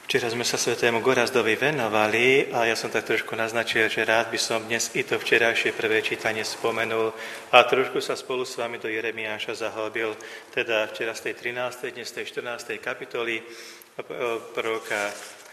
Včera sme sa svätému Gorazdovi venovali a ja som tak trošku naznačil, že rád by som dnes i to včerajšie prvé čítanie spomenul a trošku sa spolu s vami do Jeremiáša zahlbil, teda včera z tej 13., dnes z tej 14. kapitoly proroka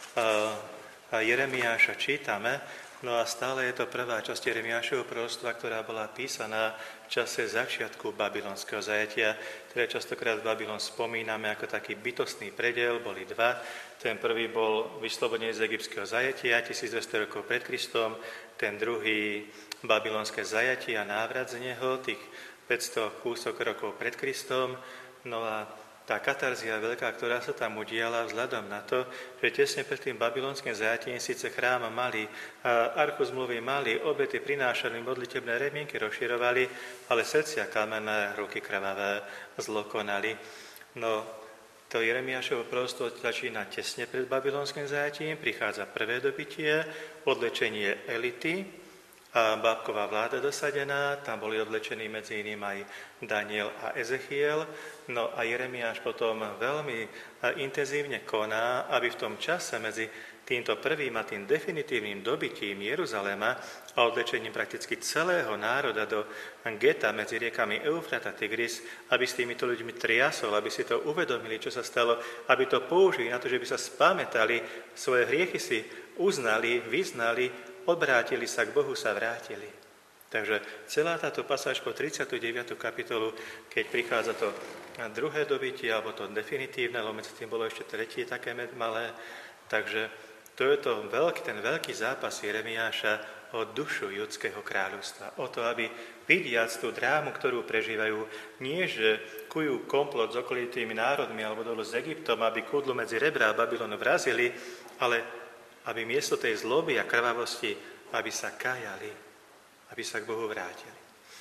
Jeremiáša čítame. No a stále je to prvá časť Jeremiášovho proroctva, ktorá bola písaná v čase začiatku babylonského zajatia, ktoré častokrát Babylon spomíname ako taký bytostný prediel, boli dva. Ten prvý bol vyslobodenie z egyptského zajatia 1200 rokov pred Kristom, ten druhý babylonské zajatie a návrat z neho, tých 500 kúsok rokov pred Kristom. No a tá katarzia veľká, ktorá sa tam udiala vzhľadom na to, že tesne pred tým babylonským zajatím síce chrám mali, archu zmluvy mali, obety prinášali, modlitebné remienky rozširovali, ale srdcia kamenné, ruky krvavé zlokonali. No, to Jeremiášovo proroctvo začína tesne pred babylonským zajatím, prichádza prvé dobytie, odlečenie elity, a bábková vláda dosadená, tam boli odlečení medzi iným aj Daniel a Ezechiel. No a Jeremiáš potom veľmi intenzívne koná, aby v tom čase medzi týmto prvým a tým definitívnym dobytím Jeruzalema a odlečením prakticky celého národa do geta medzi riekami Eufrat a Tigris, aby s týmito ľuďmi triasol, aby si to uvedomili, čo sa stalo, aby to použili na to, že by sa spamätali, svoje hriechy si uznali, vyznali, obrátili sa, k Bohu sa vrátili. Takže celá táto pasáž po 39. kapitolu, keď prichádza to druhé dobytie, alebo to definitívne, lebo medzi tým bolo ešte tretie také malé, takže to je to ten veľký zápas Jeremiáša o dušu judského kráľovstva. O to, aby vidiac tú drámu, ktorú prežívajú, nie že kujú komplot s okolitými národmi alebo dolu s Egyptom, aby kudlu medzi rebra a Babylonu vrazili, ale aby miesto tej zloby a krvavosti, aby sa kajali, aby sa k Bohu vrátili.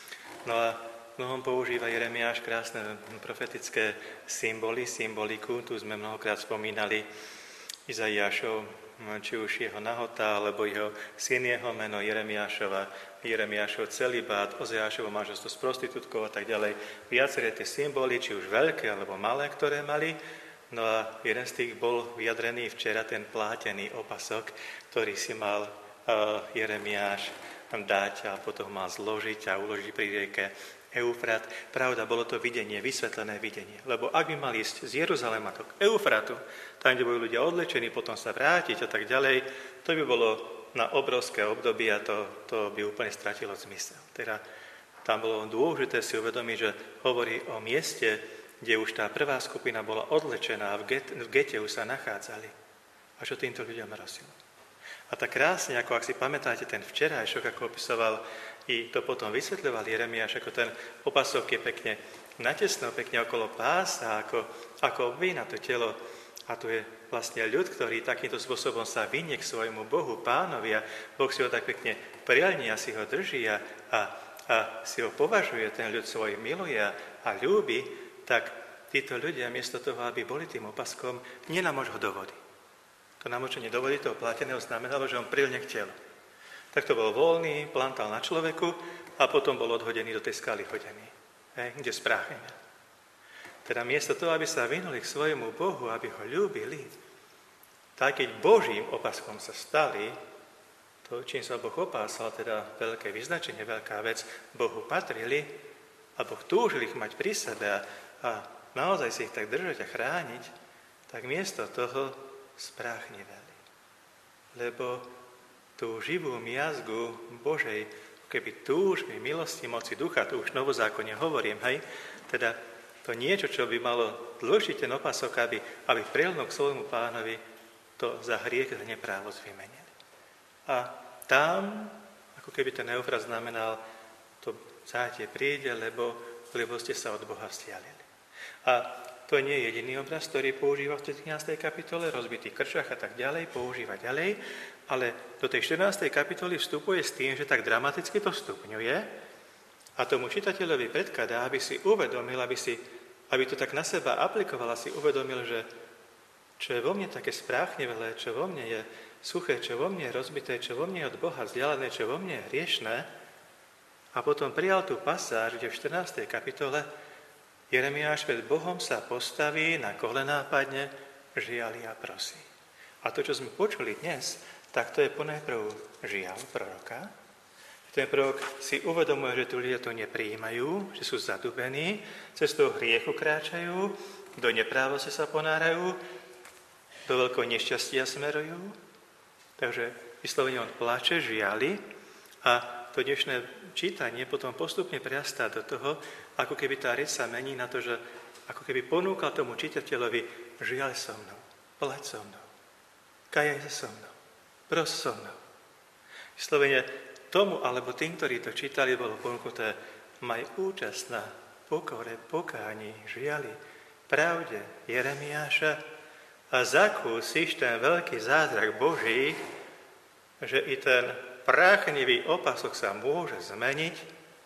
No a mnohom používa Jeremiáš krásne profetické symboliku. Tu sme mnohokrát spomínali Izaiášov, či už jeho nahota, alebo jeho syn, jeho meno, Jeremiášov celibát, Ozeášovo manželstvo s prostitútkou a tak ďalej. Viaceré tie symboly, či už veľké alebo malé, ktoré mali. No a jeden z tých bol vyjadrený včera, ten plátený opasok, ktorý si mal Jeremiáš dať a potom mal zložiť a uložiť pri rieke Eufrat. Pravda, bolo to videnie, vysvetlené videnie. Lebo ak by mal ísť z Jeruzalema k Eufratu, tam, kde boli ľudia odlečení, potom sa vrátiť a tak ďalej, to by bolo na obrovské obdobie a to by úplne stratilo zmysel. Teda tam bolo dôležité si uvedomiť, že hovorí o mieste, kde už tá prvá skupina bola odlečená a v gete už sa nachádzali. A čo týmto ľuďom hrozilo. A tak krásne, ako ak si pamätáte ten včerajšok, ako opisoval i to potom vysvetľoval Jeremiáš, ako ten opasok je pekne natesno, pekne okolo pása, ako obvína to telo. A tu je vlastne ľud, ktorý takýmto spôsobom sa vynie k svojmu Bohu, Pánovi, a Boh si ho tak pekne prilní a si ho drží a si ho považuje, ten ľud svoj miluje a ľúbi, tak títo ľudia, miesto toho, aby boli tým opaskom, nenamoč ho do vody. To namočenie do vody toho pláteného znamenalo, že on prilne k telu. Tak to bol voľný, plantal na človeku a potom bol odhodený do tej skaly hodený, kde spráchne. Teda miesto toho, aby sa vynuli k svojmu Bohu, aby ho ľúbili, tak keď Božím opaskom sa stali, to, čím sa Boh opásal, teda veľké vyznačenie, veľká vec, Bohu patrili a Boh túžil ich mať pri sebe a naozaj si ich tak držať a chrániť, tak miesto toho spráchniveli. Lebo tú živú miazgu Božej, keby túžby, milosti, moci ducha, tu už novozákonne hovorím, teda to niečo, čo by malo dlžiť ten opasok, aby prilnul k svojmu Pánovi, to za hriech, za neprávosť vymenili. A tam, ako keby ten Eufrat znamenal, to zátie príde, lebo ste sa od Boha vzdialili. A to nie je jediný obraz, ktorý používa v 13. kapitole, rozbitých krčach a tak ďalej, používa ďalej, ale do tej 14. kapitoly vstupuje s tým, že tak dramaticky to stupňuje a tomu čitateľovi predkladá, aby si uvedomil, aby to tak na seba aplikoval a si uvedomil, že čo je vo mne také spráchnivelé, čo vo mne je suché, čo vo mne je rozbité, čo vo mne je od Boha vzdialené, čo vo mne je hriešné. A potom prijal tú pasáž, kde v 14. kapitole Jeremiáš pred Bohom sa postaví, na kolená padne, žiali a prosí. A to, čo sme počuli dnes, tak to je ponajprv žiaľ proroka. Ten prorok si uvedomuje, že tu ľudia to neprijímajú, že sú zadubení, cestou hriechu kráčajú, do neprávosti sa ponárajú, do veľkého nešťastia smerujú. Takže vyslovene on plače, žiali a to dnešné čítanie potom postupne prerastá do toho, ako keby tá reč sa mení na to, že ako keby ponúkal tomu čitateľovi žiaľ so mnou, plač so mnou, kajaj sa so mnou, pros so mnou. Vyslovene tomu alebo tým, ktorí to čítali, bolo ponúknuté maj účasť na pokore, pokáni, žiali, pravde Jeremiáša a zakúsiš ten veľký zázrak Boží, že i ten práchnivý opasok sa môže zmeniť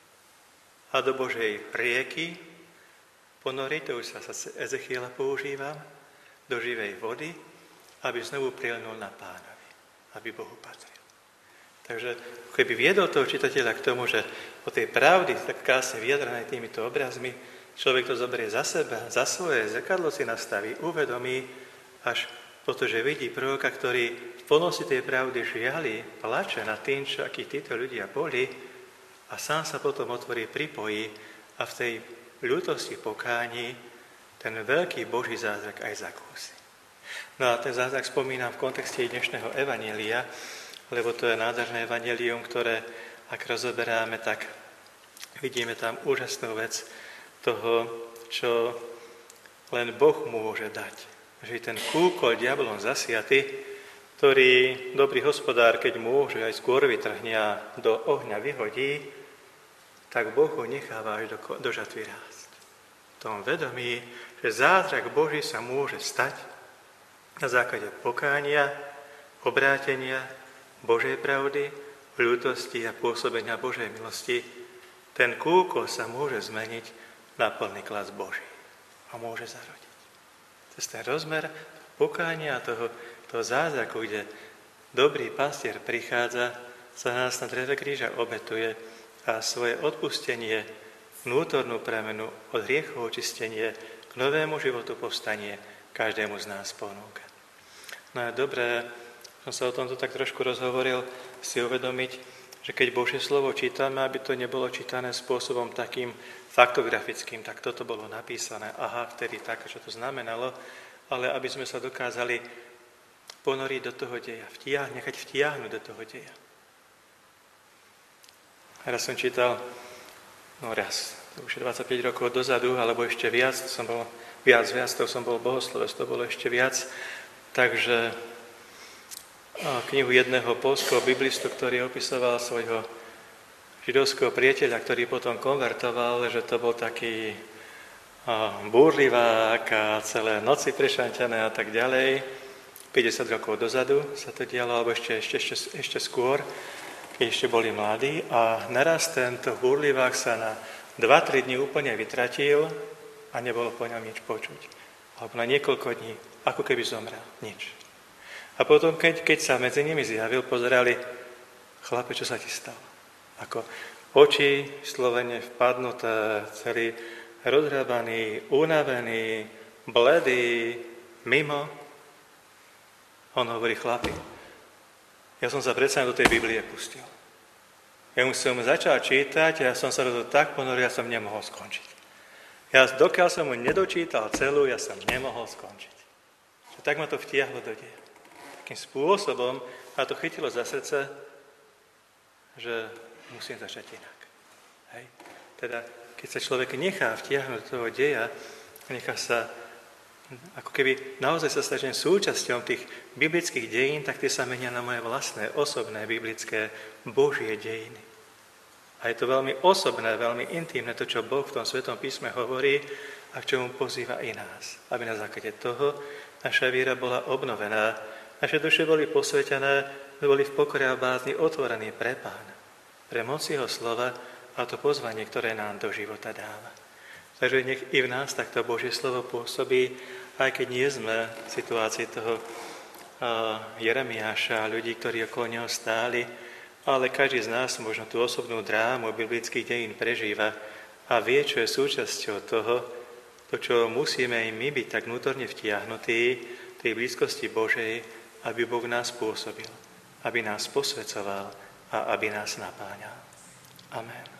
a do Božej rieky ponoriť, to už sa Ezechiela používa, do živej vody, aby znovu prilnul na Pánovi, aby Bohu patril. Takže keby viedol toho čitateľa k tomu, že o tej pravdy, tak krásne vyjadrené týmito obrazmi, človek to zoberie za seba, za svoje zrkadlo si nastaví, uvedomí, až pretože vidí proroka, ktorý v plnosti tej pravdy žiali, plače nad tým, čo akí títo ľudia boli a sám sa potom otvorí, pripojí a v tej ľútosti pokáni ten veľký Boží zázrak aj zakúsi. No a ten zázrak spomínam v kontexte dnešného evanjelia, lebo to je nádherné evanjelium, ktoré, ak rozoberáme, tak vidíme tam úžasnú vec toho, čo len Boh môže dať. Že ten kúkol diablom zasiaty, ktorý dobrý hospodár, keď môže, aj skôr vytrhne a do ohňa vyhodí, tak Boh ho necháva až do žatvy rásť. V tom vedomí, že zázrak Boží sa môže stať na základe pokánia, obrátenia, Božej pravdy, ľútosti a pôsobenia Božej milosti, ten kúkol sa môže zmeniť na plný klas Boží a môže zarodiť. Cez ten rozmer pokánia toho zázraku, kde dobrý pastier prichádza, sa nás na dreve kríža obetuje a svoje odpustenie, vnútornú premenu, od hriechov očistenie, k novému životu povstanie každému z nás ponúka. No a dobré, som sa o tomto tak trošku rozhovoril, si uvedomiť, že keď Božie slovo čítame, aby to nebolo čítané spôsobom takým faktografickým, tak toto bolo napísané, aha, vtedy tak, čo to znamenalo, ale aby sme sa dokázali ponoriť do toho deja, nechať vtiahnuť do toho deja. Raz som čítal, to už je 25 rokov dozadu, alebo ešte viac, to som bol bohoslovec, to bolo ešte viac, takže knihu jedného poľského biblistu, ktorý opisoval svojho židovského priateľa, ktorý potom konvertoval, že to bol taký búrlivák a celé noci prešanťané a tak ďalej. 50 rokov dozadu sa to dialo, alebo ešte skôr, keď ešte boli mladí. A naraz tento búrlivák sa na 2-3 dní úplne vytratil a nebolo po ňom nič počuť. Alebo na niekoľko dní, ako keby zomrel. Nič. A potom, keď sa medzi nimi zjavil, pozerali, chlape, čo sa ti stalo? Ako oči slovene vpadnuté, celý rozhrabaný, unavený, bledý, mimo. On hovorí, chlapi, ja som sa predsa do tej Biblie pustil. Ja som začal čítať, ja som sa do toho tak ponoril, ja som nemohol skončiť. Dokiaľ som mu nedočítal celú, ja som nemohol skončiť. Tak ma to vtiahlo do deja. Takým spôsobom ma to chytilo za srdce, že musím začať inak. Hej? Teda, keď sa človek nechá vtiahnuť do toho deja, nechá sa, ako keby naozaj sa stane súčasťou tých biblických dejín, tak tie sa menia na moje vlastné, osobné, biblické, Božie dejiny. A je to veľmi osobné, veľmi intímne, to, čo Boh v tom Svetom písme hovorí a k čomu pozýva i nás. Aby na základe toho naša viera bola obnovená, naše duše boli posvetené, boli v pokore a bázni otvorení pre Pána, pre moc jeho slova a to pozvanie, ktoré nám do života dáva. Takže nech i v nás takto Božie slovo pôsobí, aj keď nie sme v situácii toho Jeremiáša a ľudí, ktorí okolo neho stáli, ale každý z nás možno tú osobnú drámu biblických dejín prežíva a vie, čo je súčasťou toho, to, čo musíme i my byť tak vnútorne vtiahnutí tej blízkosti Božej, aby Boh nás pôsobil, aby nás posväcoval a aby nás napáňal. Amen.